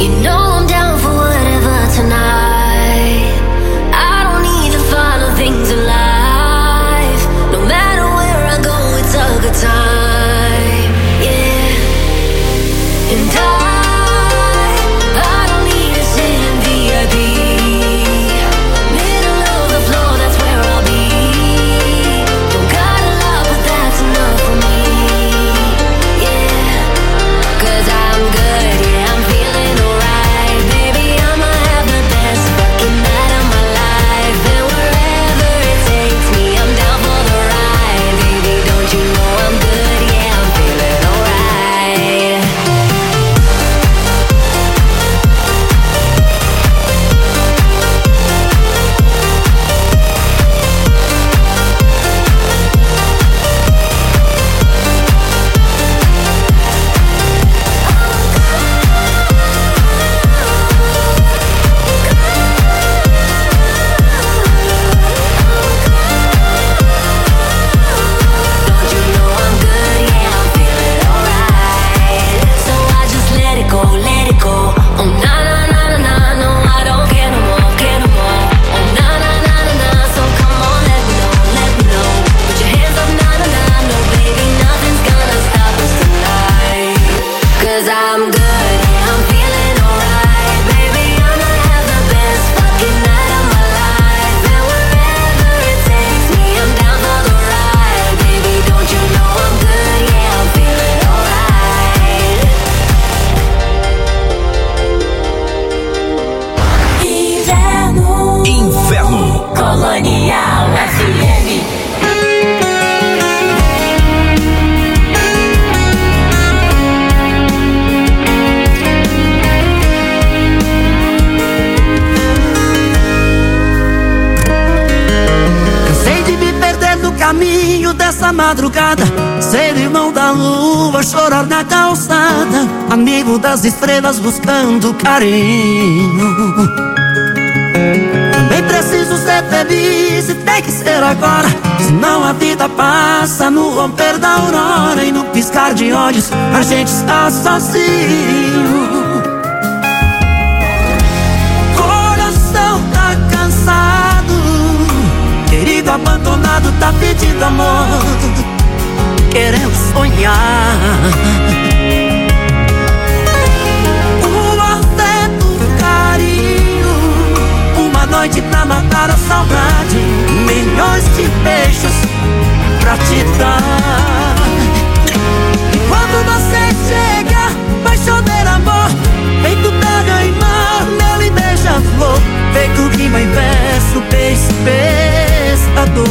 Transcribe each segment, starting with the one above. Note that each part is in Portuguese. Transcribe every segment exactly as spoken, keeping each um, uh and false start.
You know I'm down for whatever tonight. I don't need the final things in life. No matter where I go, it's a good time. Yeah. And I madrugada, ser irmão da lua, chorar na calçada, amigo das estrelas buscando carinho. Também preciso ser feliz e tem que ser agora, senão a vida passa no romper da aurora e no piscar de olhos a gente está sozinho. Coração tá cansado, querido abandonado tá pedindo amor, querendo sonhar. O afeto, o carinho, uma noite pra matar a saudade, milhões de beijos pra te dar. E quando você chega, paixoneiro amor, feito terra e mar, mel e beija-flor, feito rima em verso, beijo, pescador.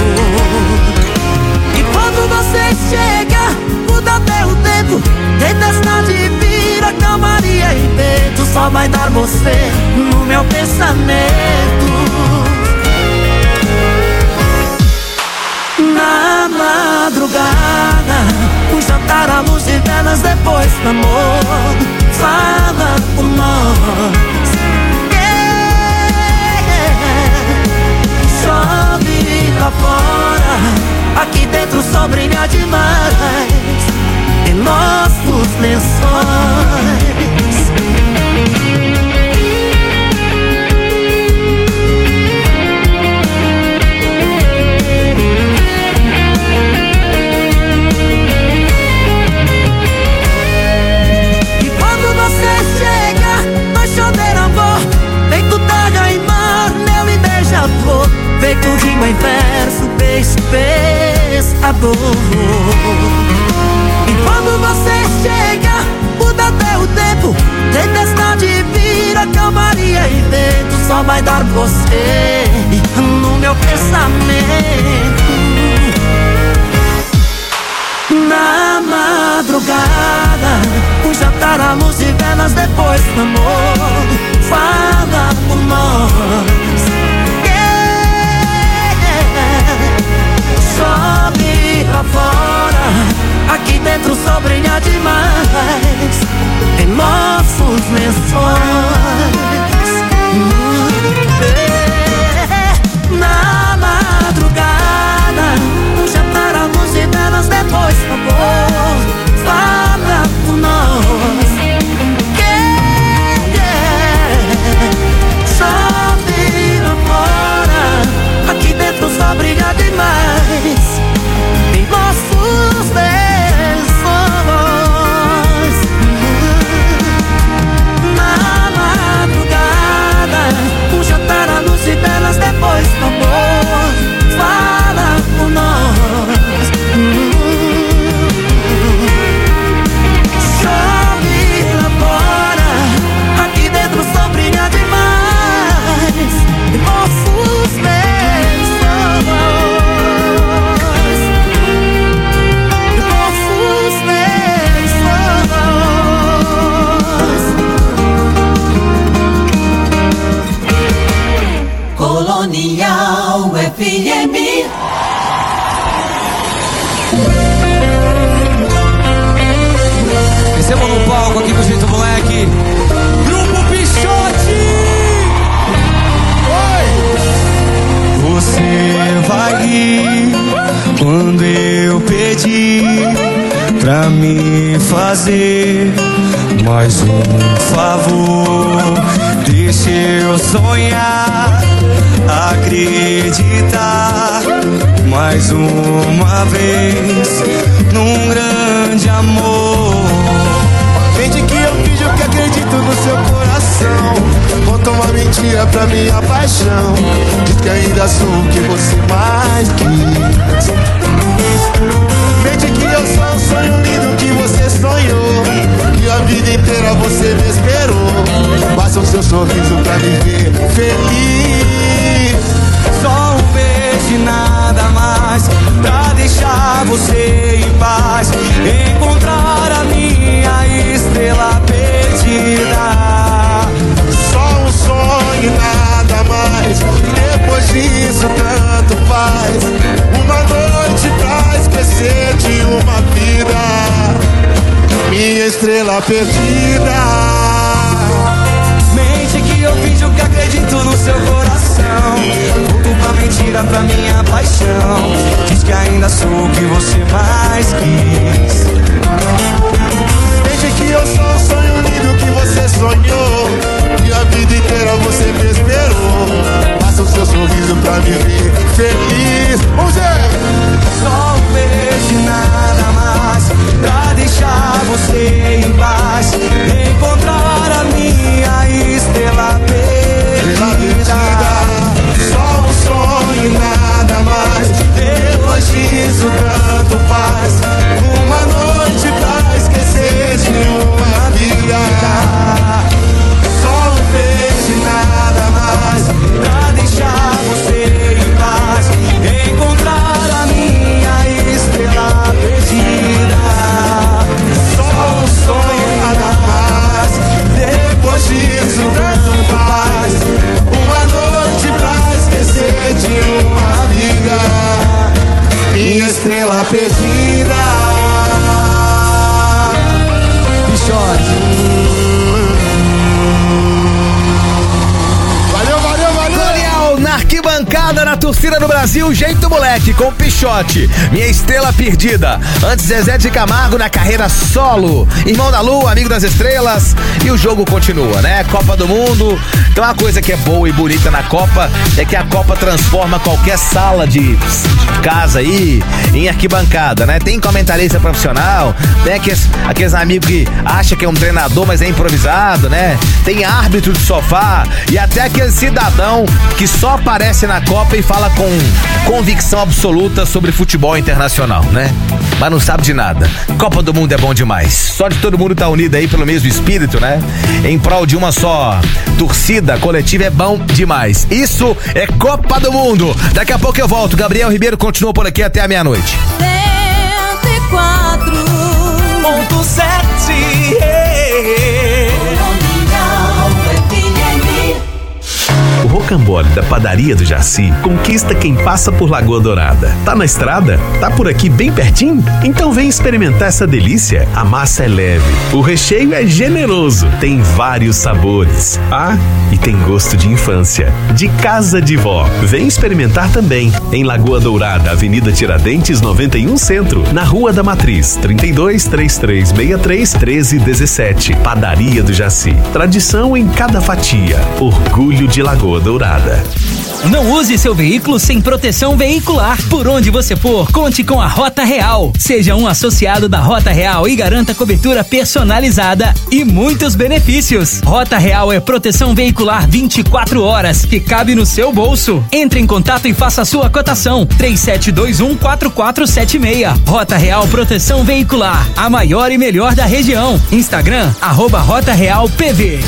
E quando você chega, muda até o tempo, tempestade vira calmaria e vento, só vai dar você no meu pensamento. Na madrugada, um jantar à luz de velas depois do amor, fala por nós. Chove lá fora, aqui dentro o sol brilha demais em nossos lençóis. E quando você chega, paixoneiro amor, feito terra e mar, mel e beija-flor, feito rima em verso, beijo, pescador. E quando você chega, muda até o tempo, tempestade vira calmaria e vento, só vai dar você no meu pensamento. Na madrugada, um jantar à luz de velas depois do amor, fala por nós. Sobe lá fora, aqui dentro o sol brilha demais em nossos lençóis. Na madrugada, um jantar à luz de velas depois do amor, fala por nós. Yeah. do Jeito Moleque, Grupo Pichote. Oi! Você vai ir quando eu pedir pra me fazer mais um favor. Deixa eu sonhar, acreditar mais uma vez num grande amor. Desde que eu fiz o que acredito no seu coração, conta uma mentira pra minha paixão. Diz que ainda sou o que você mais quis. Desde que eu sou um sonho lindo que você sonhou, que a vida inteira você me esperou. Basta o seu sorriso pra me ver feliz. Só um beijo e nada mais pra deixar você em paz, encontrar a minha estrela perdida. Só um sonho e nada mais, depois disso tanto faz. Uma noite pra esquecer de uma vida, minha estrela perdida. Mente que eu finjo que acredito no seu coração, volto pra mentira pra minha paixão. Diz que ainda sou o que você mais quis. Desde que eu sou um sonho lindo que você sonhou, que a vida inteira você me esperou. Passa o seu sorriso pra me ver feliz. Vamos ver! Só um beijo e nada mais pra deixar você em paz, encontrar a minha estrela perdida. Só um sonho e nada mais, depois disso tanto faz. Uma noite pra esquecer de uma vida. Só um beijo e nada mais Pra deixar você em paz, encontrar a minha estrela perdida. Só um sonho e nada mais, depois disso tanto faz. Uma noite pra esquecer de uma vida, minha estrela perdida. Pichote. Valeu, valeu, valeu! Colonial na arquibancada, na torcida do Brasil, Jeito Moleque com Pichote, minha estrela perdida. Antes, Zezé de Camargo na carreira solo, Irmão da Lua, Amigo das Estrelas. E o jogo continua, né? Copa do Mundo. Então uma coisa que é boa e bonita na Copa é que a Copa transforma qualquer sala de casa aí em arquibancada, né? Tem comentarista profissional, tem aqueles, aqueles amigos que acham que é um treinador, mas é improvisado, né? Tem árbitro de sofá e até aquele cidadão que só aparece na Copa e fala com convicção absoluta sobre futebol internacional, né? Mas não sabe de nada. Copa do Mundo é bom demais. Só de todo mundo estar tá unido aí pelo mesmo espírito, né? Em prol de uma só torcida coletiva é bom demais. Isso é Copa do Mundo. Daqui a pouco eu volto. Gabriel Ribeiro continua por aqui até a meia-noite. cento e quatro ponto sete O rocambole da padaria do Jaci conquista quem passa por Lagoa Dourada. Tá na estrada? Tá por aqui bem pertinho? Então vem experimentar essa delícia. A massa é leve, o recheio é generoso, tem vários sabores. Ah, e tem gosto de infância, de casa de vó. Vem experimentar também. Em Lagoa Dourada, Avenida Tiradentes noventa e um Centro, na Rua da Matriz, trinta e dois, trinta e três sessenta e três, treze dezessete. Padaria do Jaci. Tradição em cada fatia. Orgulho de Lagoa Dourada. Não use seu veículo sem proteção veicular. Por onde você for, conte com a Rota Real. Seja um associado da Rota Real e garanta cobertura personalizada e muitos benefícios. Rota Real é proteção veicular vinte e quatro horas que cabe no seu bolso. Entre em contato e faça a sua cotação. três sete dois um, quatro quatro sete seis. Rota Real Proteção Veicular, a maior e melhor da região. Instagram, arroba Rota Real P V.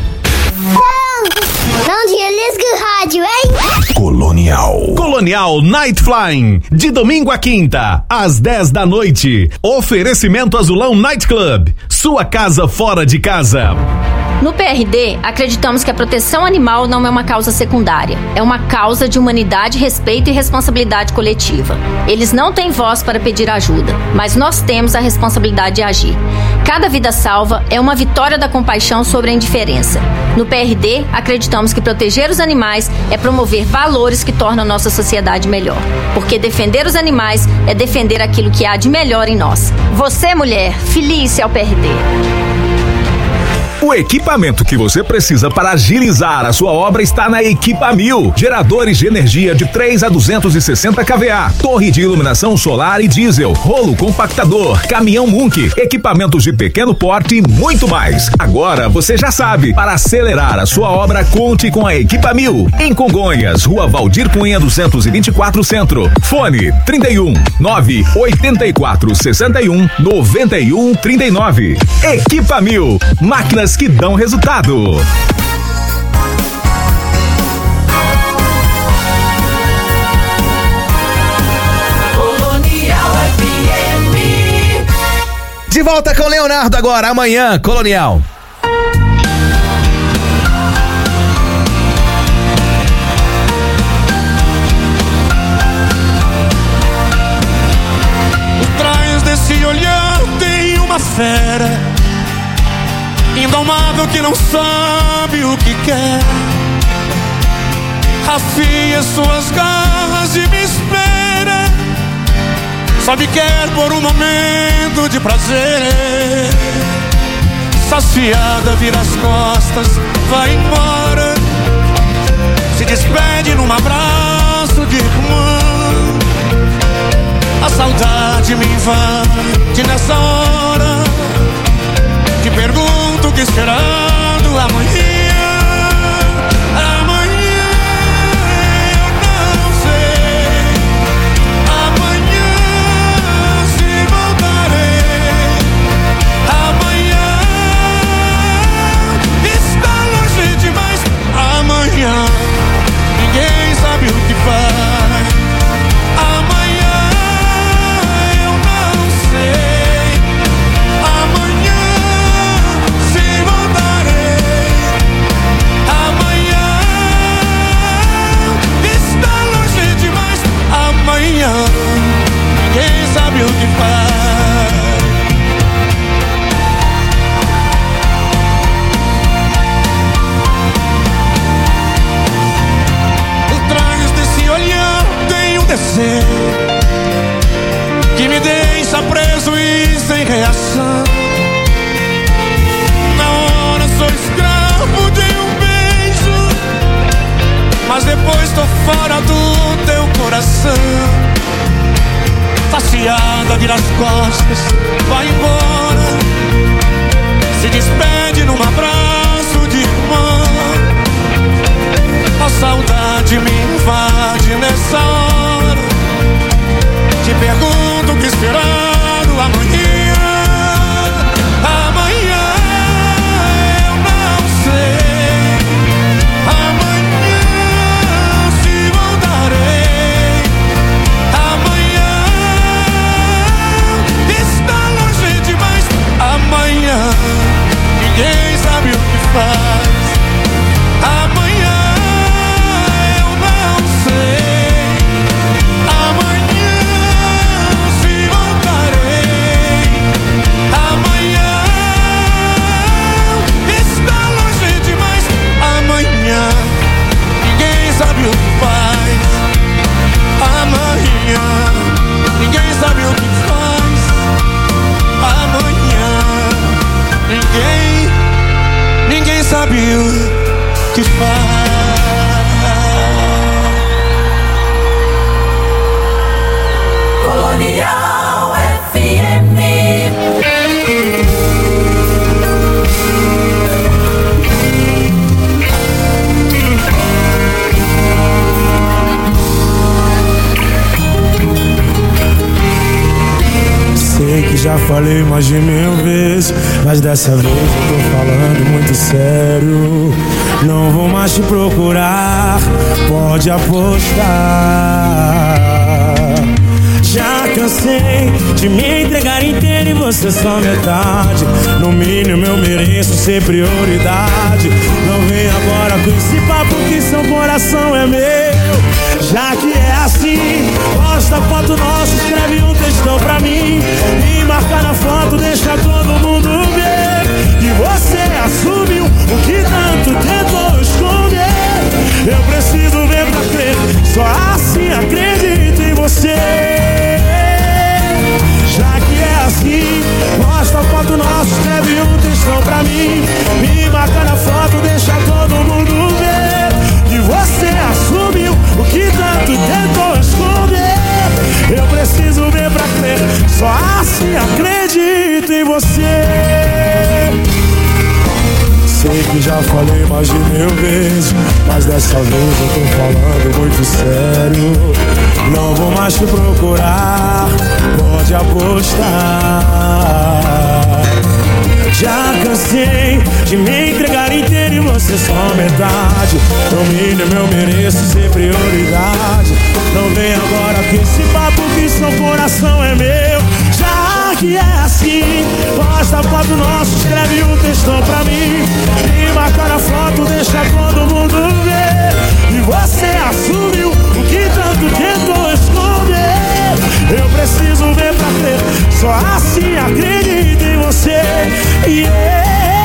Não desliga o rádio, hein? Colonial. Colonial Night Flying, de domingo a quinta, às dez da noite. Oferecimento Azulão Night Club, sua casa fora de casa. No P R D, acreditamos que a proteção animal não é uma causa secundária. É uma causa de humanidade, respeito e responsabilidade coletiva. Eles não têm voz para pedir ajuda, mas nós temos a responsabilidade de agir. Cada vida salva é uma vitória da compaixão sobre a indiferença. No P R D, acreditamos que proteger os animais é promover valores que tornam nossa sociedade melhor. Porque defender os animais é defender aquilo que há de melhor em nós. Você, mulher, filie-se ao P R D. O equipamento que você precisa para agilizar a sua obra está na Equipa Mil. Geradores de energia de três a duzentos e sessenta kVA, torre de iluminação solar e diesel, rolo compactador, caminhão Munk, equipamentos de pequeno porte e muito mais. Agora você já sabe, para acelerar a sua obra, conte com a Equipa Mil. Em Congonhas, Rua Valdir Cunha duzentos e vinte e quatro Centro. Fone trinta e um, nove oitenta e quatro, sessenta e um, noventa e um, trinta e nove. Equipa Mil, máquinas que dão resultado. Colonial F M. De volta com Leonardo agora, amanhã, Colonial. Por trás desse olhar tem uma fera indomável que não sabe o que quer. Afia suas garras e me espera. Só me quer por um momento de prazer. Saciada, vira as costas, vai embora. Se despede num abraço de irmã. A saudade me invade nessa hora. Te pergunto o que esperando amanhã. Amanhã eu não sei. Amanhã se voltarei. Amanhã está longe demais. Amanhã ninguém sabe o que faz. Amanhã eu não sei. Ninguém sabe o que faz. Por trás desse olhar tem um desejo que me deixa preso e sem reação. Na hora sou escravo de um beijo, mas depois tô fora do teu coração. Saciada, vira as costas, vai embora. Se despede num abraço de irmã. A saudade me invade nessa hora. Te pergunto o que esperando amanhã. Amanhã eu não sei. Amanhã se voltarei. Amanhã está longe demais. Amanhã ninguém sabe o que faz. Amanhã eu não sei. Amanhã se voltarei. Amanhã está longe demais. Amanhã ninguém sabe o que faz. Amanhã ninguém sabe o que faz. Amanhã ninguém, ninguém sabe o que faz. Colonial F M. Sei que já falei mais de mil vezes, mas dessa vez eu tô falando muito sério. Não vou mais te procurar, pode apostar. Já cansei de me entregar inteiro e você só metade. No mínimo eu mereço ser prioridade. Não vem agora com esse papo que seu coração é meu. Já que é assim, posta foto nossa, escreve um textão pra mim e marca na foto, deixa todo mundo nosso, escreve um textão pra mim. Me marca na foto, deixa todo mundo ver que você assumiu o que tanto tentou esconder. Eu preciso ver pra crer, só assim acredito em você. Sei que já falei mais de mil vezes, mas dessa vez eu tô falando muito sério. Não vou mais te procurar, pode apostar. Já cansei de me entregar inteiro e você só metade. No mínimo eu mereço ser prioridade. Não vem agora com esse papo que seu coração é meu. Já que é assim, posta a foto nossa, escreve um textão pra mim. Me marca na foto, deixa todo mundo ver. E você assumiu o que tanto tentou esconder. Eu preciso ver pra crer, só assim acredito em você. Yeah.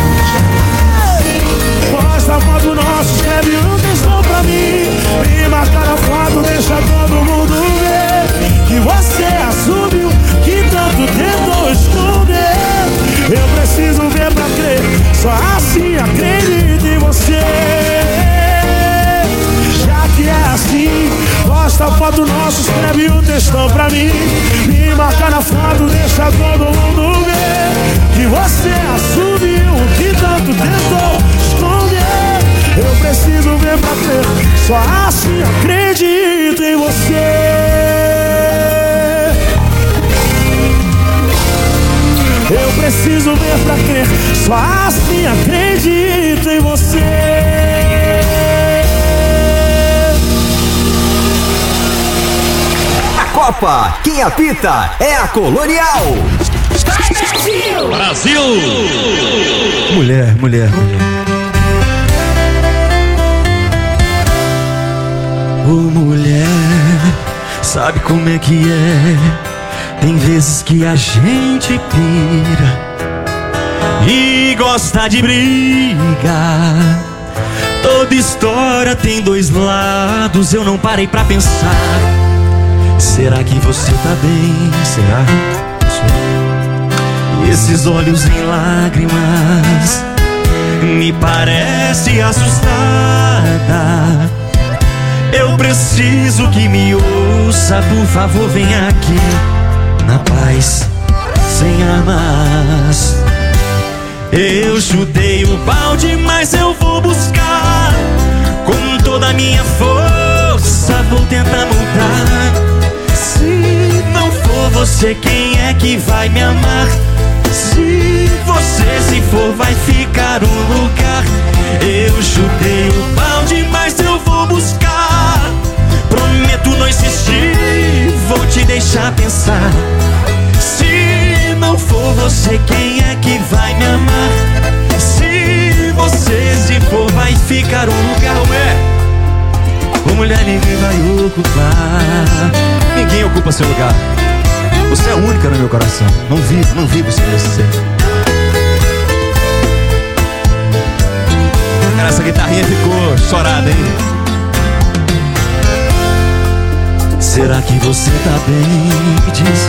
Posta a foto nossa, escreve um textão pra mim. Me marca na foto, deixa todo mundo ver. Que você assumiu que tanto tentou esconder. Eu preciso ver pra crer, só assim acredito em você. Já que é assim, posta a foto nossa, escreve um textão pra mim. Me marca na foto, deixa todo mundo ver. Que você assumiu o que tanto tentou esconder. Eu preciso ver pra crer, só assim acredito em você. Eu preciso ver pra crer, só assim acredito em você. A Copa, quem apita é a Colonial. Brasil! Brasil! Mulher, mulher, mulher. Ô oh, mulher, sabe como é que é? Tem vezes que a gente pira e gosta de briga. Toda história tem dois lados, eu não parei pra pensar. Será que você tá bem? Será? E esses olhos em lágrimas me parece assustada. Eu preciso que me ouça, por favor, vem aqui. Na paz, sem armas. Eu chutei o balde, mas eu vou buscar. Com toda a minha força vou tentar mudar. Se não for você, quem é que vai me amar? Se você se for, vai ficar um lugar. Eu chutei o balde, mas eu vou buscar. Prometo não insistir, vou te deixar pensar. Se não for você, quem é que vai me amar? Se você se for, vai ficar um lugar. Ué, ô mulher, ninguém vai ocupar. Ninguém ocupa seu lugar. Você é a única no meu coração. Não vivo, não vivo sem você. Cara, essa guitarrinha ficou chorada, hein? Será que você tá bem? Me diz.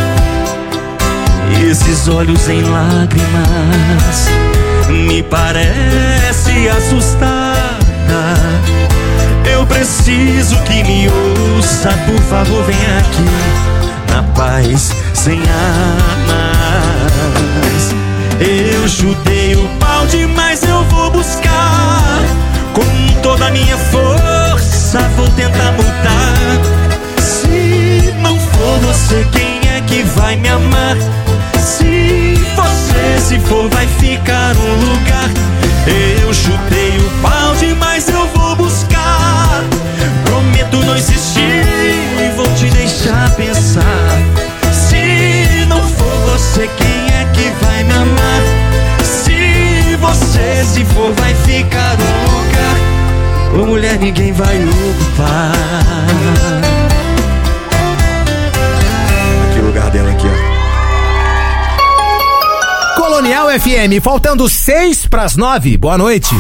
Esses olhos em lágrimas me parece assustada. Eu preciso que me ouça, por favor, vem aqui. Na paz, sem armas. Eu chutei o balde, mas eu vou buscar. Com toda a minha força vou tentar mudar. Se não for você, quem é que vai me amar? Se você se for, vai ficar um lugar. Eu chutei o balde, mas eu vou buscar. Prometo não insistir e vou te deixar pensar. Se não for você, quem é que vai me amar? Se você se for, vai ficar um lugar. Ô mulher, ninguém vai ocupar. Aqui o lugar dela aqui, ó. Colonial F M, faltando seis pras nove. Boa noite.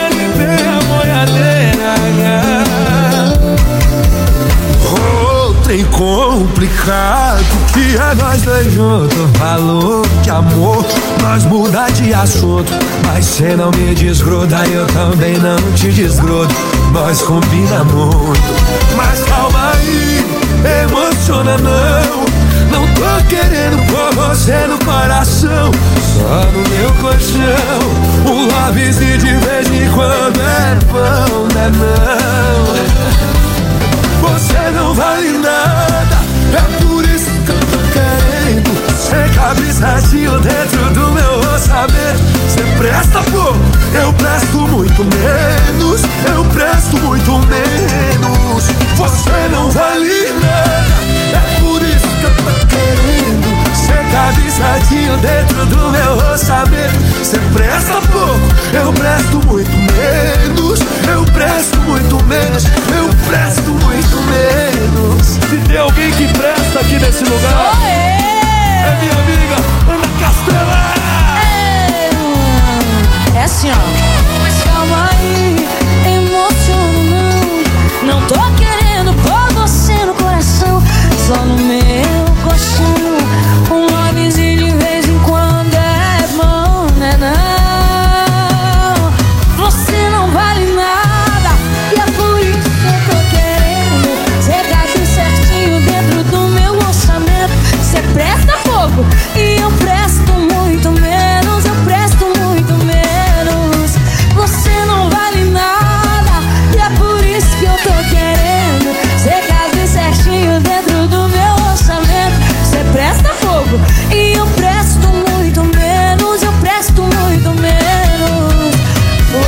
Outra trem complicado, que é nós dois juntos. Falou que amor, nós muda de assunto, mas cê não me desgruda, eu também não te desgrudo. Nós combina muito, mas calma aí, emociona não. Não tô querendo pôr você no coração, só no meu colchão. Um lovezinho de vez em quando é bom, né não? Você não vale nada, é por isso que eu tô querendo. Cê cabe certinho dentro do meu orçamento. Cê presta pouco, eu presto muito menos. Eu presto muito menos. Você não vale nada, é por isso que eu tô querendo. Cê cabe certinho dentro do meu orçamento. Cê presta pouco, eu presto muito menos. Eu presto muito menos. Eu presto muito menos. Se tem alguém que presta aqui nesse lugar, oh, é. é minha amiga Ana Castela. É, é assim, ó. Mas calma aí, emociona não. Não tô querendo pôr você no coração, só no meu colchão. Um lovezinho de vez em quando é bom, né não? Você não vale nada, e é por isso que eu tô querendo. Cê cabe certinho dentro do meu orçamento. Cê presta pouco e eu presto muito menos. Eu presto muito menos. Você não vale nada, e é por isso que eu tô querendo. Cê cabe certinho dentro do meu orçamento. Cê presta pouco e eu presto muito menos. Eu presto muito menos. Oh,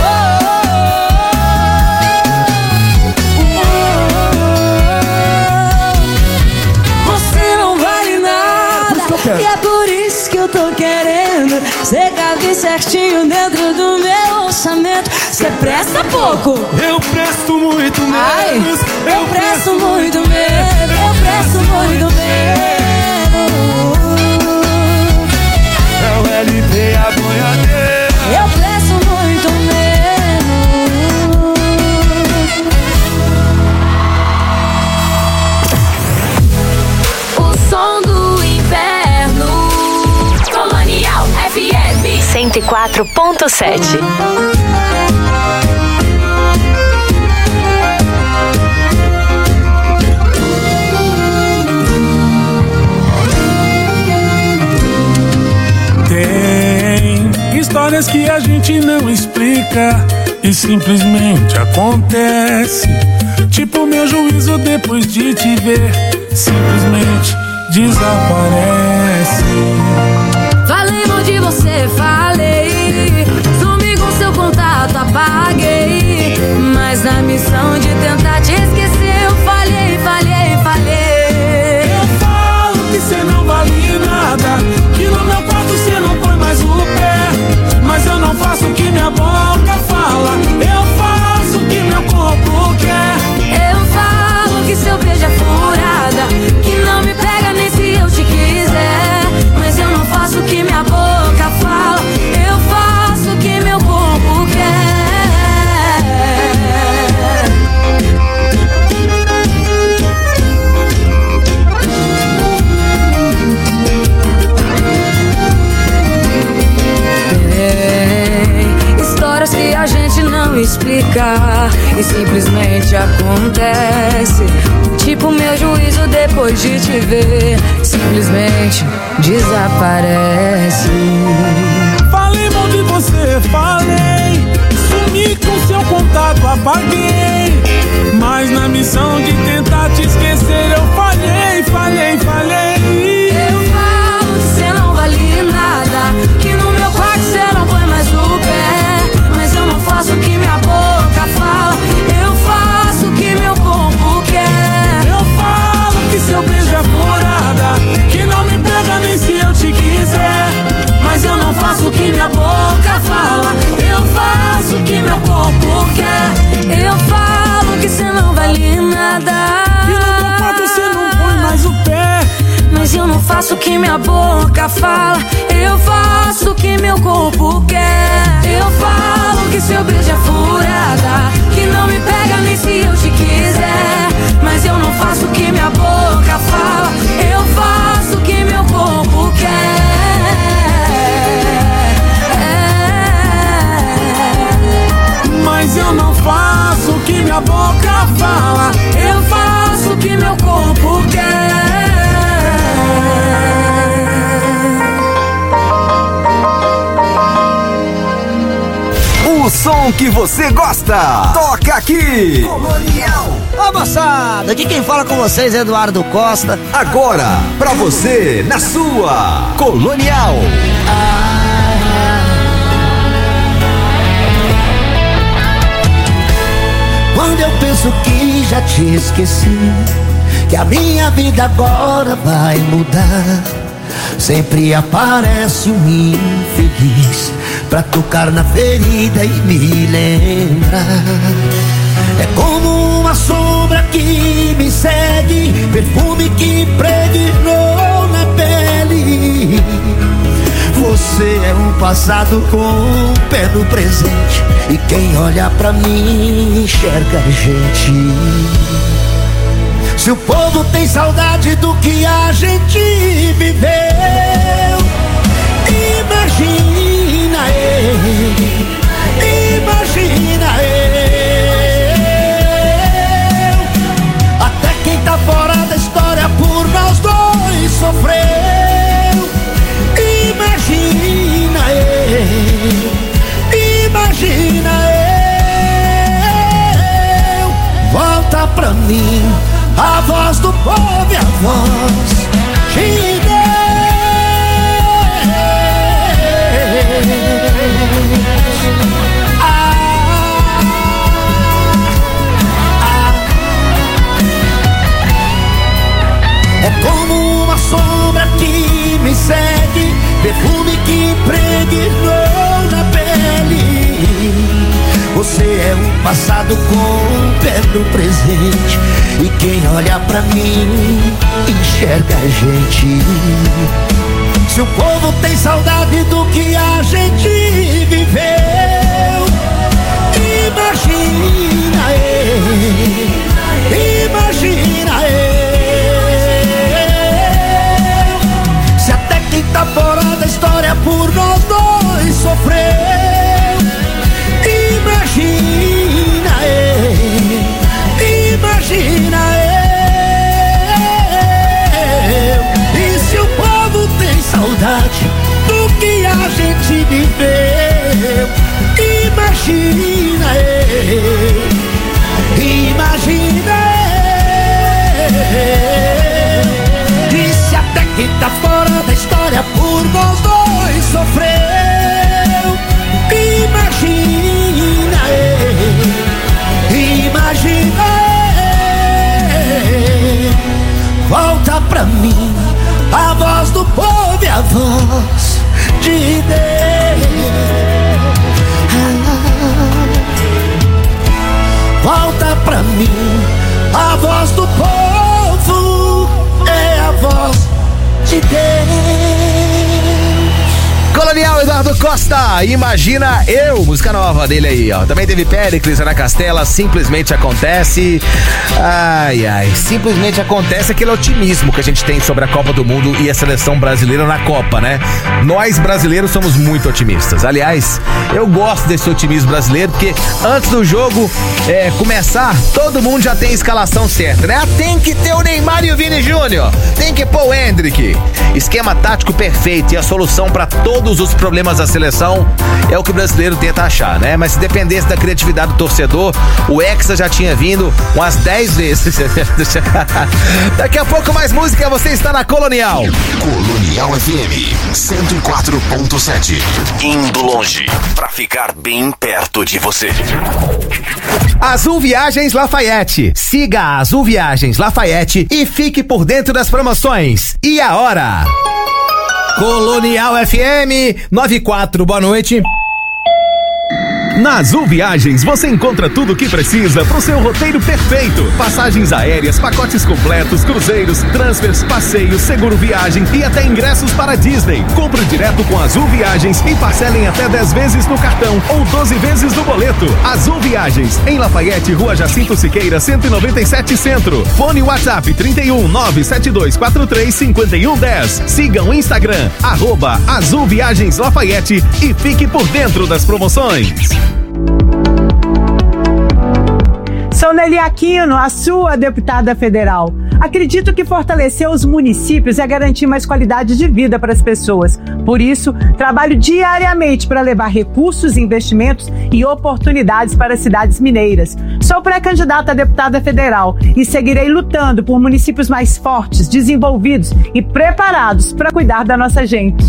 oh, oh. Você não vale nada, e é por isso que eu tô querendo. Cê cabe certinho dentro do meu orçamento. Cê presta pouco, eu presto muito menos. Ai, eu presto muito menos. Eu presto muito menos. É o L P a boiadeira. Eu presto muito menos. O som do inverno. Colonial F M cento e quatro ponto sete. Tem histórias que a gente não explica e simplesmente acontece. Tipo meu juízo depois de te ver, simplesmente desaparece. Falei mal de você, falei. Sumi com seu contato, apaguei. Mas na missão de tentar te esquecer, eu falhei, falhei, falhei. Eu falo que cê não vale nada, que no meu quarto cê não põe mais o pé. Mas eu não faço o que minha boca fala, eu faço o que meu corpo quer. Eu falo que seu beijo é furada, que não me pega nem se eu te quiser. Mas eu não faço o que minha boca fala, eu faço o que meu corpo quer. Tem histórias que a gente não explica e simplesmente acontece. Tipo meu juízo depois de te ver, simplesmente desaparece. Falei mal de você, falei. Sumi com seu contato, apaguei. Mas na missão de tentar te esquecer, eu falhei, falhei, falhei. Eu falo que cê não vale nada, que no meu quarto cê não põe mais o pé. Mas eu não faço o que minha boca fala, eu faço o que meu corpo quer. Eu falo que seu beijo é furada, que não me pega nem se eu te quiser. Mas eu não faço o que minha boca fala, eu faço o que meu corpo quer. Eu falo que cê não vale nada, e no meu quarto cê não põe mais o pé. Mas eu não faço o que minha boca fala, eu faço o que meu corpo quer. Eu falo que seu beijo é furada, que não me pega nem se eu te quiser. Mas eu não faço o que minha boca som que você gosta. Toca aqui. Colonial. Ô moçada, aqui quem fala com vocês é Eduardo Costa. Agora, pra você, na sua Colonial. Quando eu penso que já te esqueci, que a minha vida agora vai mudar, sempre aparece um infeliz pra tocar na ferida e me lembrar. É como uma sombra que me segue, perfume que impregnou na pele. Você é um passado com um pé no presente, e quem olha pra mim enxerga a gente. Se o povo tem saudade do que a gente viveu, imagina eu, imagina eu. Até quem tá fora da história por nós dois sofreu. Imagina eu, imagina eu. Volta pra mim a voz do povo e a voz de Deus. Ah, ah. É como uma sombra que me segue, perfume que impregnou na pele. Você é um passado com um pé no presente, e quem olha pra mim enxerga a gente. Se o povo tem saudade do que a gente viveu, imagina eu, imagina eu. Se até quem tá fora da história por nós dois sofreu, imagina eu, imagina eu. E se o povo tem saudade do que a gente viveu, imagina eu, imagina eu. E se até quem tá fora da história por nós dois sofreu, imagina eu, imagina eu. Volta pra mim a voz do povo e a voz de Deus. Volta pra mim a voz do povo, é a voz de Deus. Colonial, Eduardo Costa, Imagina Eu, música nova dele aí, ó. Também teve Péricles, Ana Castela, Simplesmente Acontece. Ai, ai, simplesmente acontece aquele otimismo que a gente tem sobre a Copa do Mundo e a seleção brasileira na Copa, né? Nós brasileiros somos muito otimistas. Aliás, eu gosto desse otimismo brasileiro, porque antes do jogo é, começar, todo mundo já tem a escalação certa, né? Tem que ter o Neymar e o Vini Júnior, tem que pôr o Hendrick. Esquema tático perfeito, e a solução para todos os problemas da seleção é o que o brasileiro tenta achar, né? Mas se dependesse da criatividade do torcedor, o Hexa já tinha vindo umas dez vezes. Daqui a pouco mais música, você está na Colonial. Colonial F M cento e quatro ponto sete. Indo longe pra ficar bem perto de você. Azul Viagens Lafayette. Siga a Azul Viagens Lafayette e fique por dentro das promoções. E a hora? Colonial F M noventa e quatro, boa noite. Na Azul Viagens você encontra tudo o que precisa para o seu roteiro perfeito. Passagens aéreas, pacotes completos, cruzeiros, transfers, passeios, seguro viagem e até ingressos para Disney. Compre direto com Azul Viagens e parcelem até dez vezes no cartão ou doze vezes no boleto. Azul Viagens, em Lafayette, Rua Jacinto Siqueira, cento e noventa e sete Centro. Fone WhatsApp trinta e um, nove sete dois quatro três cinco um um zero. Sigam o Instagram, arroba Azul Viagens Lafayette e fique por dentro das promoções. Sou Nelly Aquino, a sua deputada federal. Acredito que fortalecer os municípios é garantir mais qualidade de vida para as pessoas. Por isso, trabalho diariamente para levar recursos, investimentos e oportunidades para as cidades mineiras. Sou pré-candidata a deputada federal e seguirei lutando por municípios mais fortes, desenvolvidos e preparados para cuidar da nossa gente.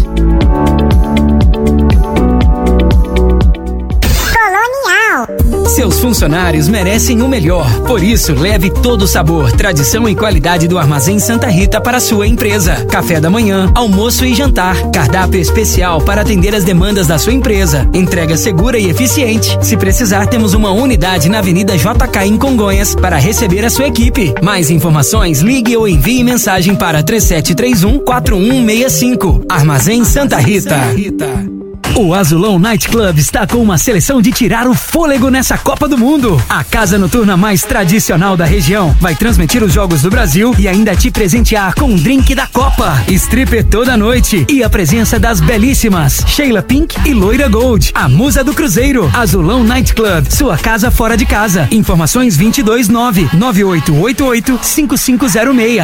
Seus funcionários merecem o melhor. Por isso, leve todo o sabor, tradição e qualidade do Armazém Santa Rita para a sua empresa. Café da manhã, almoço e jantar. Cardápio especial para atender as demandas da sua empresa. Entrega segura e eficiente. Se precisar, temos uma unidade na Avenida J K em Congonhas para receber a sua equipe. Mais informações, ligue ou envie mensagem para três sete três um, quatro um seis cinco. Armazém Santa Rita. O Azulão Night Club está com uma seleção de tirar o fôlego nessa Copa do Mundo. A casa noturna mais tradicional da região vai transmitir os jogos do Brasil e ainda te presentear com um drink da Copa, stripper toda noite e a presença das belíssimas Sheila Pink e Loira Gold, a musa do Cruzeiro. Azulão Night Club, sua casa fora de casa. Informações vinte e dois nove, nove oito oito oito, cinco cinco zero seis.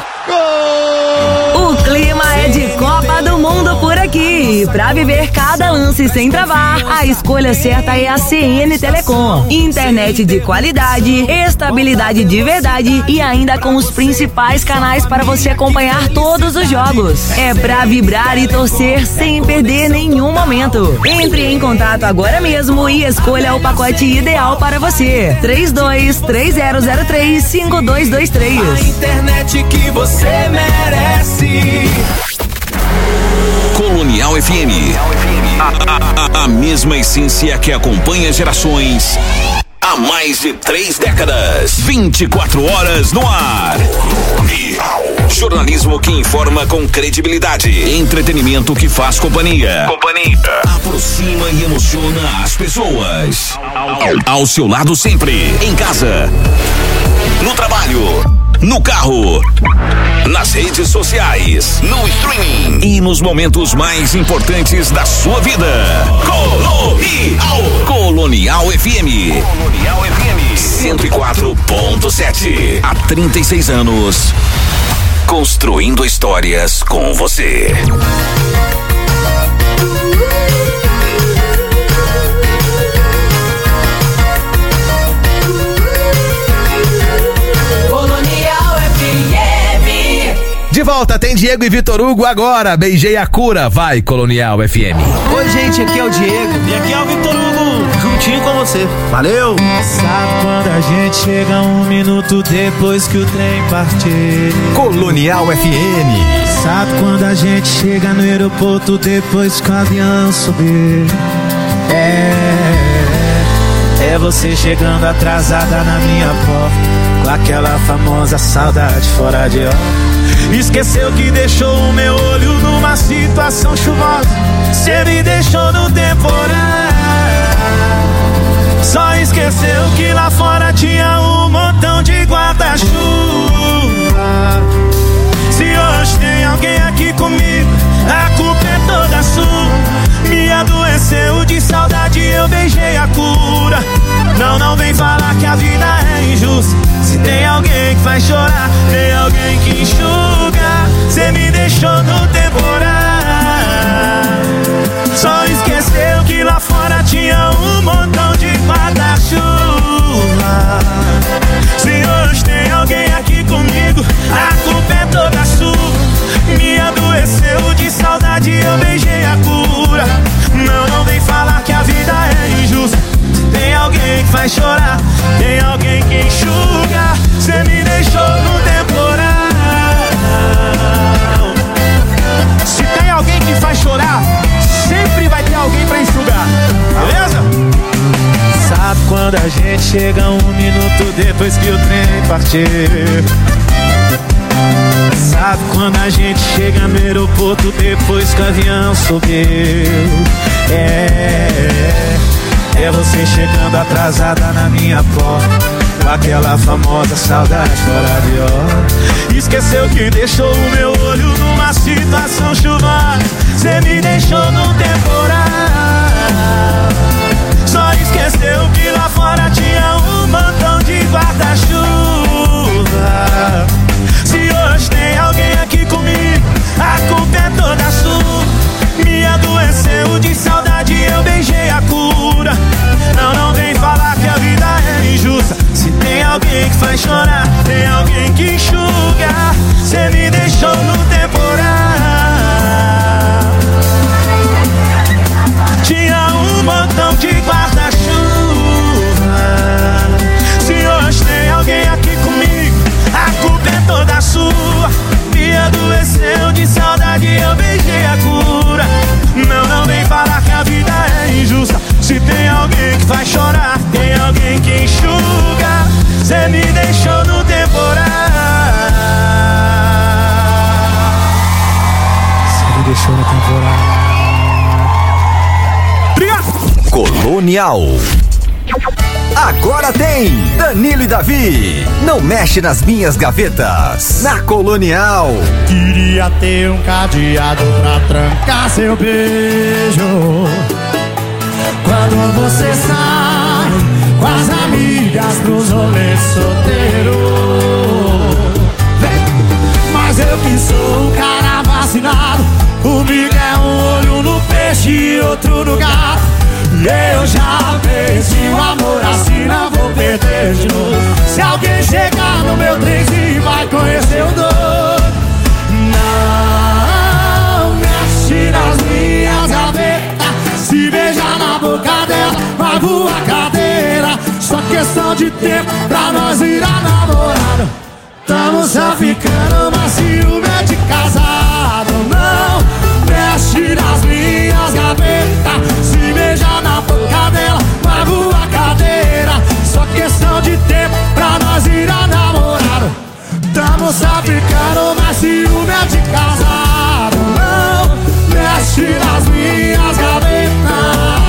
O clima é de Copa do Mundo por aqui. Pra viver cada lance sem travar, a escolha certa é a C N Telecom. Internet de qualidade, estabilidade de verdade e ainda com os principais canais para você acompanhar todos os jogos. É pra vibrar e torcer sem perder nenhum momento. Entre em contato agora mesmo e escolha o pacote ideal para você. três dois três zero zero três, cinco dois dois três. A internet que você merece. Colonial F M. A, a, a mesma essência que acompanha gerações há mais de três décadas. vinte e quatro horas no ar. Jornalismo que informa com credibilidade. Entretenimento que faz companhia. Companhia. Aproxima e emociona as pessoas. Ao, ao seu lado sempre. Em casa. No trabalho. No carro, nas redes sociais, no streaming e nos momentos mais importantes da sua vida. Colonial, Colonial F M. Colonial F M cento e quatro ponto sete. Há trinta e seis anos, construindo histórias com você. De volta, tem Diego e Vitor Hugo agora. Beijei a cura. Vai, Colonial F M. Oi, gente, aqui é o Diego. E aqui é o Vitor Hugo. Juntinho com você. Valeu. Sabe quando a gente chega um minuto depois que o trem partir? Colonial F M. Sabe quando a gente chega no aeroporto depois que o avião subir? É, é você chegando atrasada na minha porta, com aquela famosa saudade fora de hora. Esqueceu que deixou o meu olho numa situação chuvosa. Cê me deixou no temporal. Só esqueceu que lá fora tinha um montão de guarda-chuva. Se hoje tem alguém aqui comigo, a culpa é toda sua. Me adoeceu de saudade, eu beijei a cura. Não, não vem falar que a vida é injusta. Se tem alguém que faz chorar, tem alguém que enxuga. Cê me deixou no temporal. Só esqueceu que lá fora tinha um montão de guarda-chuva. Se hoje tem alguém aqui comigo, a culpa é toda sua. Me adoeceu de saudade, eu beijei a cura. Não, não vem falar que a vida é injusta. Tem alguém que faz chorar, tem alguém que enxuga. Cê me deixou no temporal. Se tem alguém que faz chorar, sempre vai ter alguém pra enxugar. Beleza? Sabe quando a gente chega um minuto depois que o trem partir? Sabe quando a gente chega no aeroporto depois que o avião subiu? É, é você chegando atrasada na minha porta, com aquela famosa saudade fora de hora. Esqueceu que deixou o meu olho numa situação chuvosa. Cê me deixou no temporal. Só esqueceu que lá fora tinha um montão de guarda-chuva. terceira temporada. Colonial. Agora tem Danilo e Davi. Não mexe nas minhas gavetas. Na Colonial. Queria ter um cadeado pra trancar seu beijo. Quando você sai com as amigas pros rolês solteiro. Mas eu que sou um cara vacinado. Comigo é um olho no peixe e outro no gato. Eu já perdi o amor, assim não vou perder de novo. Se alguém chegar no meu trenzinho vai conhecer o doido. Não mexe nas minhas gavetas. Se beijar na boca dela vai voar cadeira. Só questão de tempo pra nós virar namorado. Tamo só ficando, mas ciúme é de casado. Não mexe nas minhas gavetas. Se beijar na boca dela vai voar cadeira. Só questão de tempo pra nós virar namorado. Tamo só ficando, mas ciúme é de casado. Não mexe nas minhas gavetas.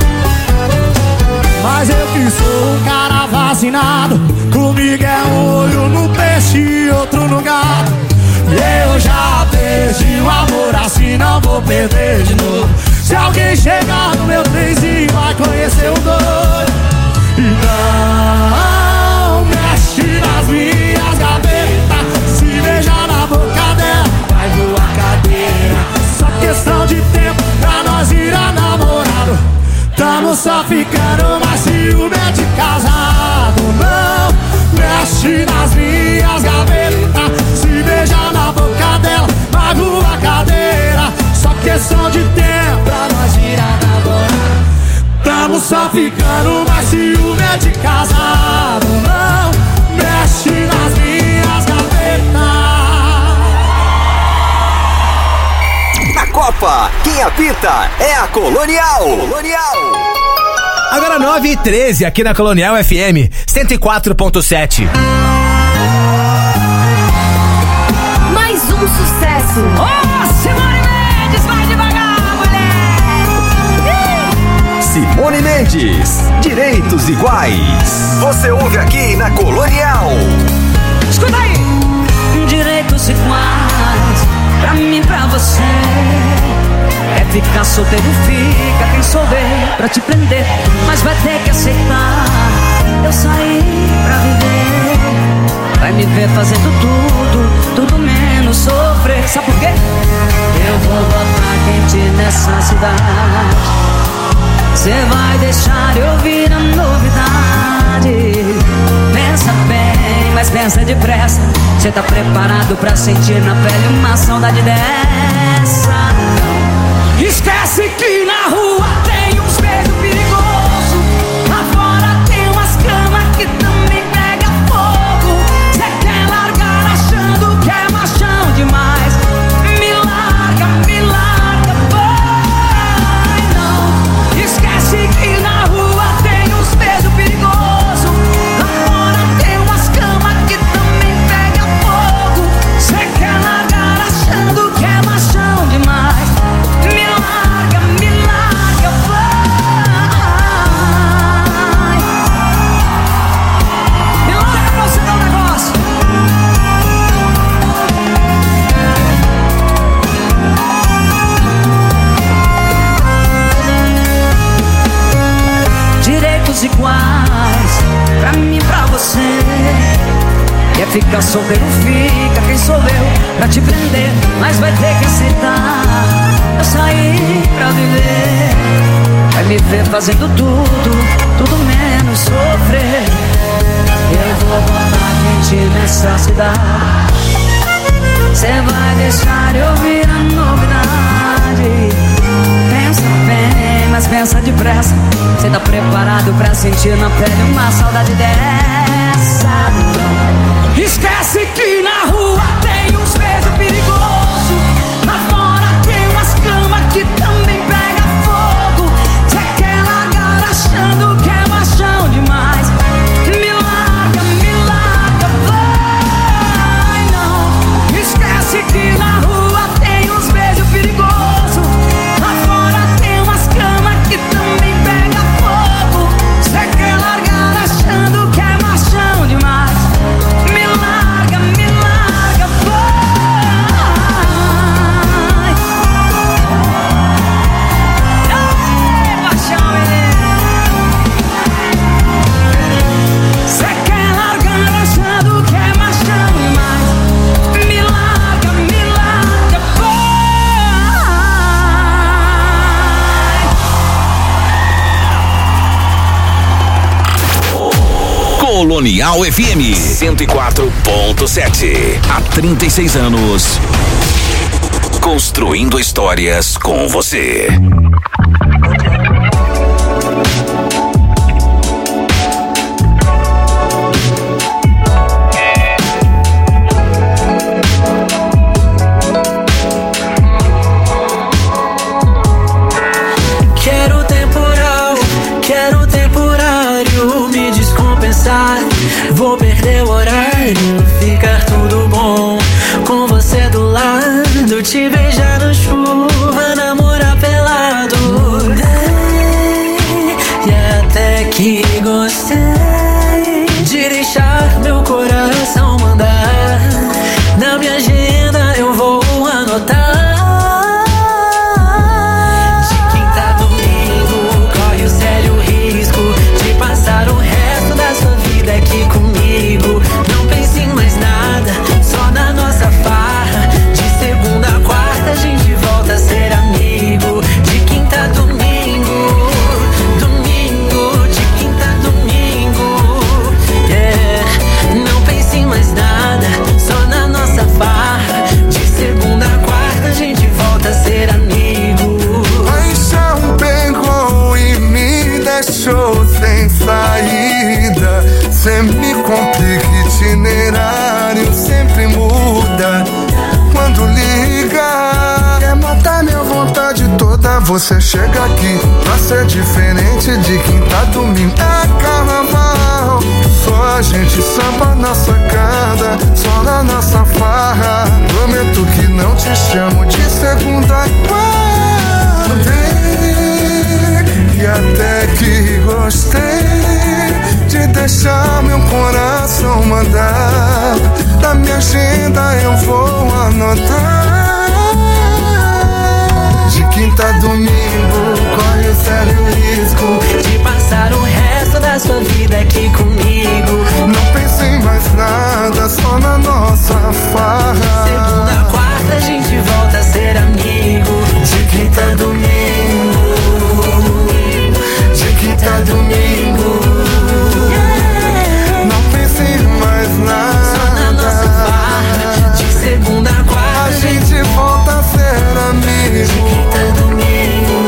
Mas eu que sou um cara vacinado. Comigo é um olho no peixe e outro no gato. Eu já perdi o amor, assim não vou perder de novo. Se alguém chegar no meu trenzinho vai conhecer o doido. E não mexe nas minhas gavetas. Se beijar na boca dela vai voar cadeira. Só questão de tempo pra nós virar namorado. Tamo só ficando, mas ciúme é de casado. Não mexe nas minhas gavetas. Se beijar na boca dela vai voar cadeira. Só questão de tempo pra nós virar namorado. Tamo só ficando, mas ciúme é de casado. Não mexe nas minhas gavetas. Na Copa, quem apita é a Colonial. Colonial. Agora nove e treze aqui na Colonial F M cento e quatro ponto sete. Mais um sucesso. Oh, Simone Mendes, vai devagar, mulher. Simone Mendes, Direitos Iguais. Você ouve aqui na Colonial. Escuta aí. Direitos iguais, pra mim, pra você. É ficar solteiro, fica quem souber pra te prender. Mas vai ter que aceitar. Eu saí pra viver. Vai me ver fazendo tudo, tudo menos sofrer. Sabe por quê? Eu vou botar quente nessa cidade. Cê vai deixar eu vir a novidade. Pensa bem, mas pensa depressa. Cê tá preparado pra sentir na pele uma saudade dessa? Não. Esquece que na rua tem uns beijos perigosos. Lá fora tem umas camas que também pega fogo. Cê quer largar achando que é machão demais. Me larga, me larga, vai. Não. Esquece que na rua tem uns beijos perigosos. Lá fora tem umas camas que também pega fogo. Cê quer largar achando que é machão demais. Me larga, me larga, vai. Me larga pra você dar um negócio. Direitos iguais, pra mim e pra você. Quer ficar solteiro, fica quem sou eu pra te prender. Mas vai ter que aceitar. Eu saí pra viver. Vai me ver fazendo tudo, tudo menos sofrer. Eu vou botar quente nessa cidade. Cê vai deixar eu vir a novidade. Pensa bem, mas pensa depressa. Cê tá preparado pra sentir na pele uma saudade dessa? Não. Esquece que na rua tem uns beijos perigosos. Lá fora tem umas camas que também pega fogo. Cê quer largar achando que é machão demais. Me larga, me larga, vai. Não. Esquece que na rua tem uns beijos perigosos. Colonial F M cento e quatro ponto sete. Há trinta e seis anos. Construindo histórias com você. Quero temporal, quero temporário, me descompensar. Vou perder o horário, ficar tudo bom com você do lado, te beijar na chuva, namorar pelado. E até que gostei de deixar meu coração mandar. Na minha agenda eu vou anotar. De quinta a domingo corre o sério risco de passar o resto da sua vida aqui comigo. Não pense em mais nada, só na nossa farra. De segunda a quarta a gente volta a ser amigo. De quinta a domingo, domingo, de quinta a domingo. Yeah. Não pense em mais nada, só na nossa farra. De segunda a quarta a gente volta a ser amigo. Paixão pegou e me deixou sem saída. Cê me complica, itinerário sempre muda. Quando liga, quer matar minha vontade toda. Você chega aqui pra ser diferente. De quinta a domingo é carnaval. Só a gente samba na sacada, só na nossa farra. Prometo que não te chamo de segunda a quarta. E até que gostei de deixar meu coração mandar. Na minha agenda eu vou anotar. De quinta a domingo corre o sério risco de passar o resto da sua vida aqui comigo. Não pense em mais nada, só na nossa farra. Segunda a quarta a gente volta a ser amigo. De quinta a domingo, de quinta a domingo. Não pense em mais nada, só na nossa farra. De segunda a quarta a gente volta a ser amigo. De quinta a domingo,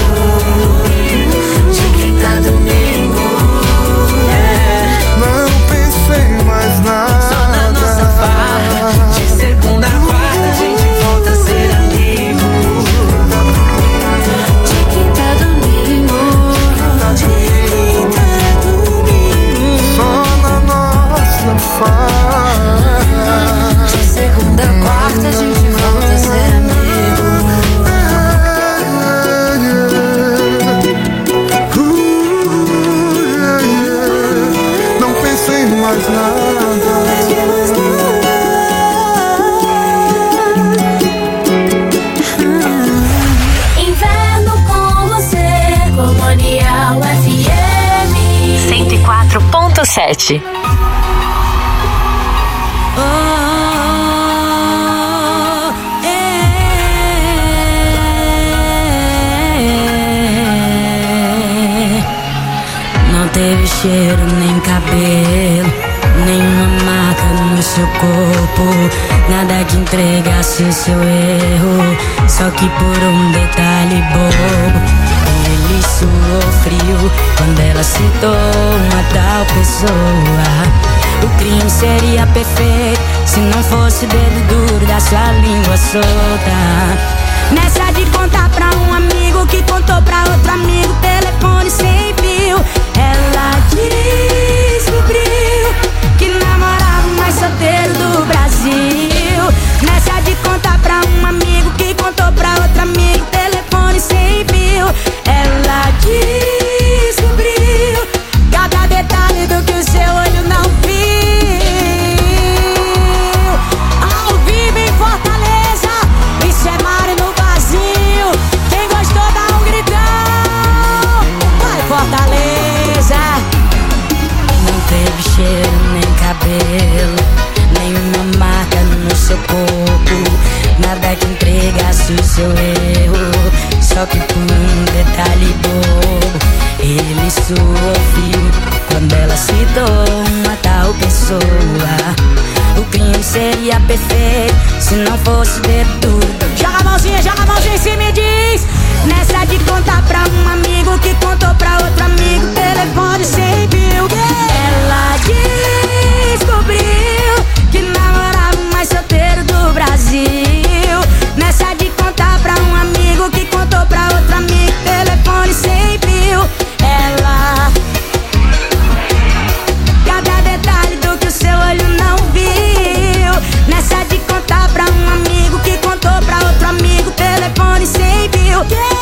de quinta a domingo. Não pense em mais nada, só na nossa farra. De segunda a quarta a gente volta a ser amigo. De quinta a domingo, de quinta a domingo. Só na nossa farra. De segunda a quarta a gente volta a ser amigo. Não pense em mais nada. Inverno com você, Colonial F M cento e quatro ponto sete. Não teve cheiro, nem cabelo, nenhuma marca no seu corpo, nada que entregasse seu erro, só que por um detalhe bobo. Ele suou frio quando ela citou uma tal pessoa. O crime seria perfeito se não fosse o dedo duro da sua língua solta. Nessa de contar pra um amigo que contou pra outro amigo, telefone sem fio, ela descobriu que namorava o mais solteiro do Brasil. Nessa de contar pra um amigo que contou pra outro amigo, telefone sem fio, ela descobriu cada detalhe do que o seu olho não viu. Ao vivo em Fortaleza, isso é Mário no vazio. Quem gostou dá um gritão. Vai Fortaleza. Não teve cheiro nem cabelo, nenhuma marca no seu corpo, nada que entregasse o seu erro, só que por um detalhe bobo. Ele suou frio quando ela citou uma tal pessoa. O crime seria perfeito se não fosse ter tudo. Joga a mãozinha, joga a mãozinha em cima e diz: nessa de contar pra um amigo que contou pra outro amigo, telefone sem fio. Ela descobriu que namorava o mais solteiro do Brasil. Nessa de contar pra um amigo que contou pra outro amigo, telefone sem fio. Ela, cada detalhe do que o seu olho não viu. Nessa de contar pra um amigo que contou pra outro amigo, telefone sem fio.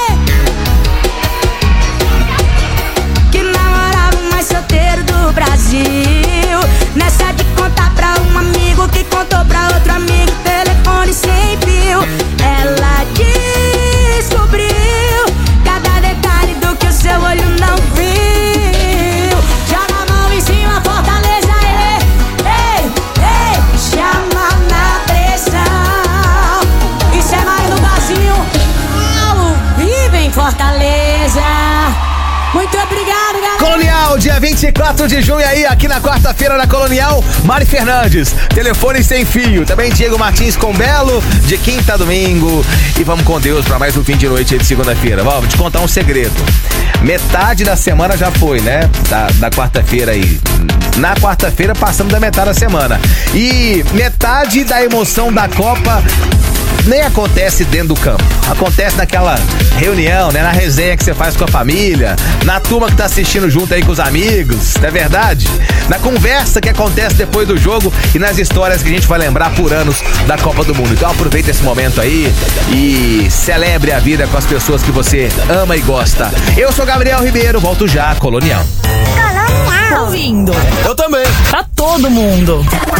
Que namorava o mais solteiro do Brasil. Nessa de contar pra um amigo que contou pra outro amigo, telefone sem fio. Ela descobriu cada detalhe do que o seu olho não viu. Joga a mão em cima, fortaleza, ei, ei, ei. Chama na pressão. Isso é mais no Brasil, ao vivo em Fortaleza. Muito obrigado, galera. Colonial, dia vinte e quatro de junho aí, aqui na quarta-feira na Colonial, Mari Fernandes, telefone sem fio. Também Diego Martins com Belo, de quinta a domingo. E vamos com Deus pra mais um fim de noite de segunda-feira. Vou te contar um segredo. Metade da semana já foi, né? Da, da quarta-feira aí. Na quarta-feira passamos da metade da semana. E metade da emoção da Copa nem acontece dentro do campo. Acontece naquela reunião, né? Na resenha que você faz com a família, na turma que tá assistindo junto aí com os amigos, não é verdade? Na conversa que acontece depois do jogo e nas histórias que a gente vai lembrar por anos da Copa do Mundo. Então aproveita esse momento aí e celebre a vida com as pessoas que você ama e gosta. Eu sou Gabriel Ribeiro, volto já, Colonial. Colonial. Ouvindo. Eu também. Tá todo mundo.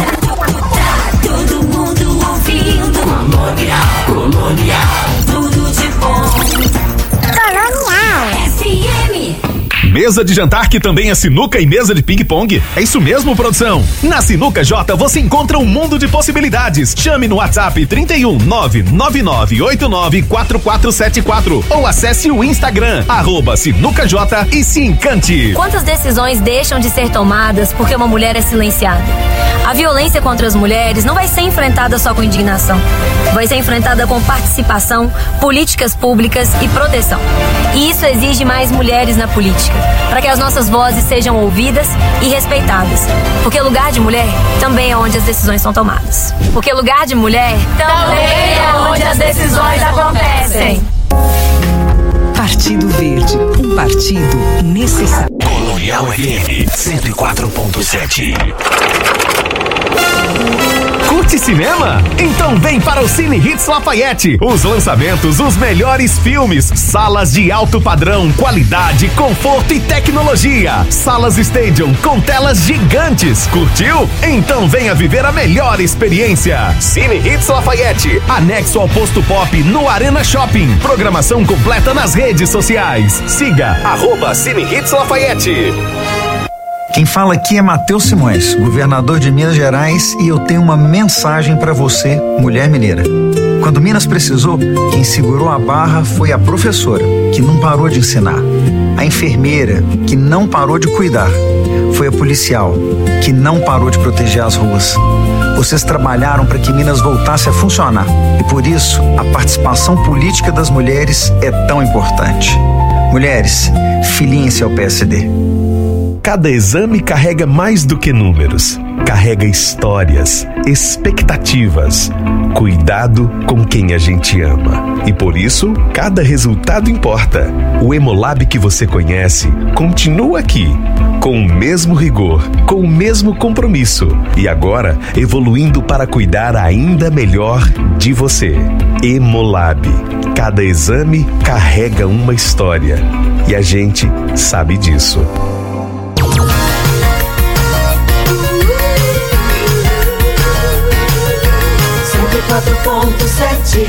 Todo mundo ouvindo. Colonial, Colonial, tudo de bom. Colonial F M. Mesa de jantar que também é sinuca e mesa de ping-pong? É isso mesmo, produção? Na Sinuca J você encontra um mundo de possibilidades. Chame no WhatsApp trinta e um, nove nove nove oito nove quatro quatro sete quatro ou acesse o Instagram, arroba Sinuca J e se encante. Quantas decisões deixam de ser tomadas porque uma mulher é silenciada? A violência contra as mulheres não vai ser enfrentada só com indignação. Vai ser enfrentada com participação, políticas públicas e proteção. E isso exige mais mulheres na política, para que as nossas vozes sejam ouvidas e respeitadas. Porque lugar de mulher também é onde as decisões são tomadas. Porque lugar de mulher também é onde as decisões acontecem. Partido Verde, um partido necessário. Colonial F M cento e quatro ponto sete. Curte cinema? Então vem para o Cine Hits Lafayette. Os lançamentos, os melhores filmes, salas de alto padrão, qualidade, conforto e tecnologia. Salas Stadium com telas gigantes. Curtiu? Então venha viver a melhor experiência. Cine Hits Lafayette, anexo ao Posto Pop no Arena Shopping. Programação completa nas redes sociais. Siga arroba Cine Hits Lafayette. Quem fala aqui é Matheus Simões, governador de Minas Gerais, e eu tenho uma mensagem para você, mulher mineira. Quando Minas precisou, quem segurou a barra foi a professora, que não parou de ensinar. A enfermeira, que não parou de cuidar. Foi a policial, que não parou de proteger as ruas. Vocês trabalharam para que Minas voltasse a funcionar. E por isso, a participação política das mulheres é tão importante. Mulheres, filiem-se ao P S D. Cada exame carrega mais do que números. Carrega histórias, expectativas, cuidado com quem a gente ama. E por isso, cada resultado importa. O Hemolab que você conhece continua aqui, com o mesmo rigor, com o mesmo compromisso. E agora, evoluindo para cuidar ainda melhor de você. Hemolab. Cada exame carrega uma história. E a gente sabe disso. quatro ponto sete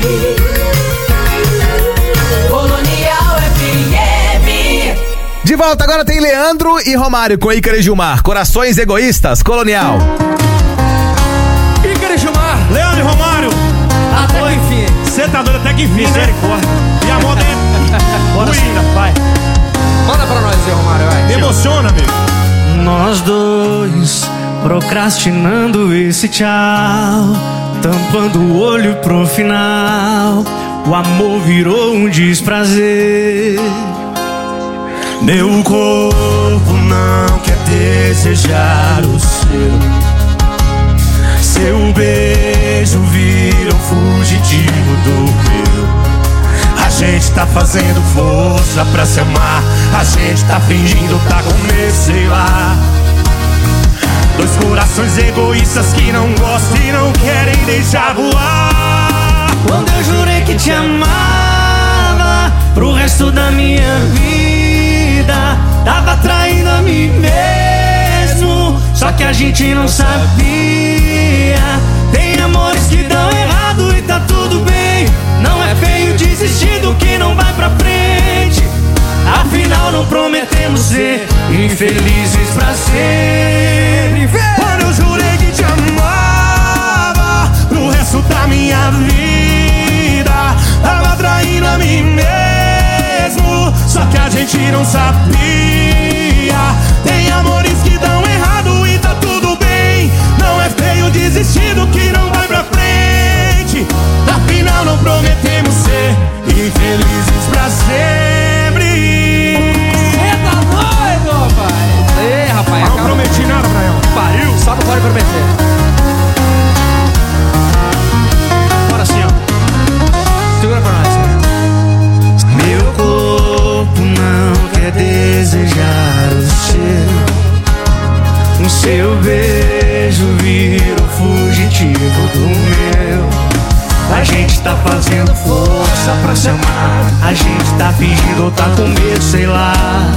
Colonial F M. De volta, agora tem Leandro e Romário com Ícaro e Gilmar. Corações Egoístas, Colonial. Ícaro e Gilmar, Leandro e Romário. Até que enfim. Você tá doido até que enfim, misericórdia. E a moda é... Bora sim, vai. Manda pra nós aí, Romário, vai. Me emociona, amigo. procrastinando esse tchau, tampando o olho pro final. O amor virou um desprazer. Meu corpo não quer desejar o seu. Seu beijo vira um fugitivo do meu. A gente tá fazendo força pra se amar. A gente tá fingindo tá com medo, sei lá. Dois corações egoístas que não gostam e não querem deixar voar. Quando eu jurei que te amava pro resto da minha vida, tava traindo a mim mesmo, só que a gente não sabia. Tem amores que dão errado e tá tudo bem. Não é feio desistir do que não vai pra frente. Afinal não prometemos ser infelizes pra sempre. Quando eu jurei que te amava pro resto da minha vida, tava traindo a mim mesmo, só que a gente não sabia. Tem amores que dão errado e tá tudo bem. Não é feio desistir do que não vai pra frente. Afinal não prometemos ser infelizes pra sempre. Eita doido, pai! Ei, rapaz, não acaba... prometi nada pra ela. Pariu, só não pode prometer. Bora assim, ó. Segura pra nós. Meu corpo não quer desejar o seu. O seu beijo vira o fugitivo do meu. A gente tá fazendo força pra se amar. A gente tá fingindo ou tá com medo, sei lá.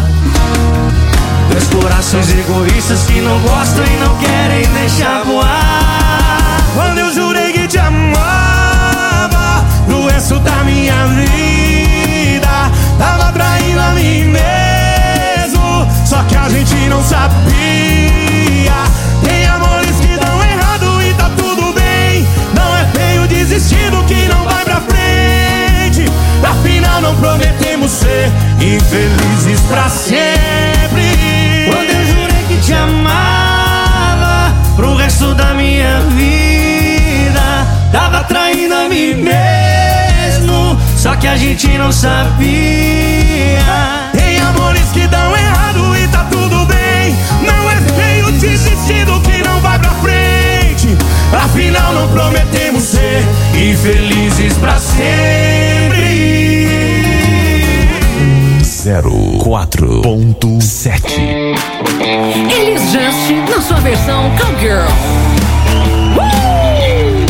Dois corações egoístas que não gostam e não querem deixar voar. Quando eu jurei que te amava pro resto da minha vida, tava traindo a mim mesmo, só que a gente não sabia. Tem amores que dão errado e tá tudo bem. Não é feio desistir do que não vai pra frente. Afinal não prometemos ser infelizes pra sempre. Quando eu jurei que te amava pro resto da minha vida, tava traindo a mim mesmo, só que a gente não sabia. Tem amores que dão errado e tá tudo bem. Não é feio desistir do que não vai pra frente. Afinal não prometemos ser infelizes pra sempre. zero quatro ponto sete. Elis Just na sua versão Cowgirl. Uh!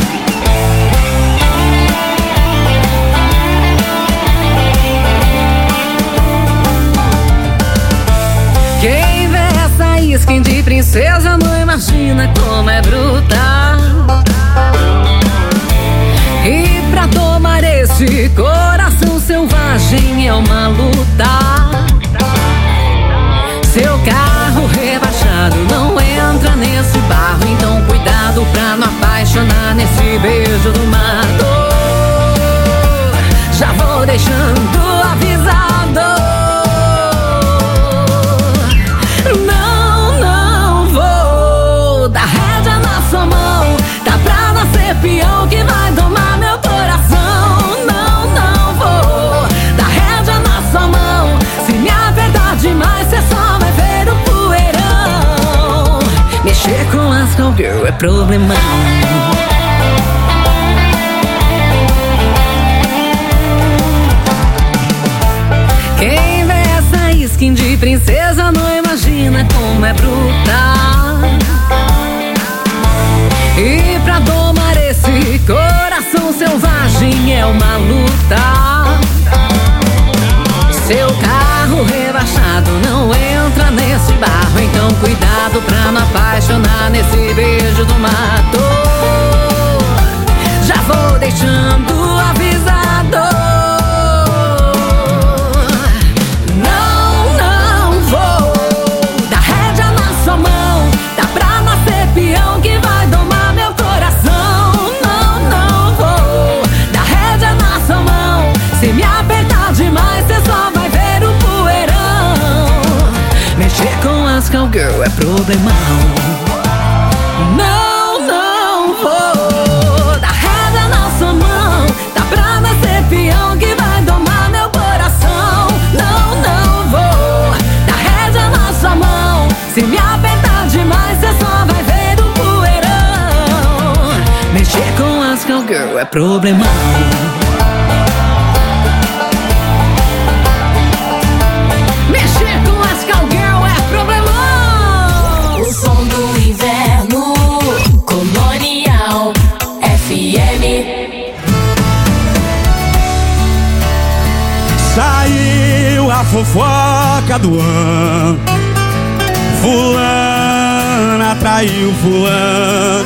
Quem vê essa skin de princesa não imagina como é brutal. E pra tomar esse coração selvagem é uma luta. Seu carro rebaixado não entra nesse barro, então cuidado pra não apaixonar nesse beijo do mato. Já vou deixando avisado. Não, não vou dar rédea na sua mão. Tá pra nascer peão que vai domar meu coração. Não, não vou dar rédea na sua mão. Se me apertar demais, cê só vai ver o poeirão. Mexer com as cowgirl é problemão. Quem vê essa skin de princesa não imagina como é brutal. E pra domar esse coração selvagem é uma luta. Seu carro rebaixado não entra nesse barro, então cuidado pra não apaixonar nesse beijo do mato. Já vou deixando avisado. Não, não vou dar rédea na sua mão. Tá pra nascer peão que vai domar meu coração. Não, não vou dar rédea na sua mão. Se me apertar demais, cê só vai ver o poeirão. Mexer com as cowgirl é problemão. Não, não vou dar rédea na sua mão. Dá pra nascer peão que vai domar meu coração. Não, não vou dar rédea na sua mão. Se me apertar demais, cê só vai ver do poeirão. Mexer com as cowgirl é problemão. Mexer com as cowgirl é problemão. O som do inverno, Colonial F M. Saiu a fofoca do ano. Fulana traiu fulano.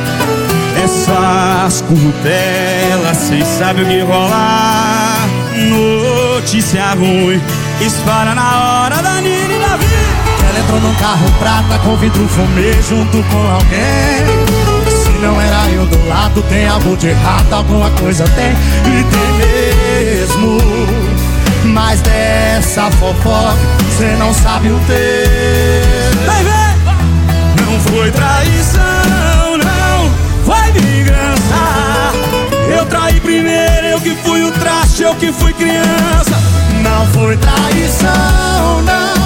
Essas curtelas, cês sabem o que rolar. Notícia ruim espalha na hora da Nina e da Davi. Ela entrou num carro prata com vidro fumê junto com alguém. Se não era eu do lado, tem algo de errado, alguma coisa tem. E tem mesmo. Mas dessa fofoca cê não sabe o texto. Vai ver! Não foi traição, não foi vingança. Eu traí primeiro, eu que fui o traste, eu que fui criança. Não foi traição, não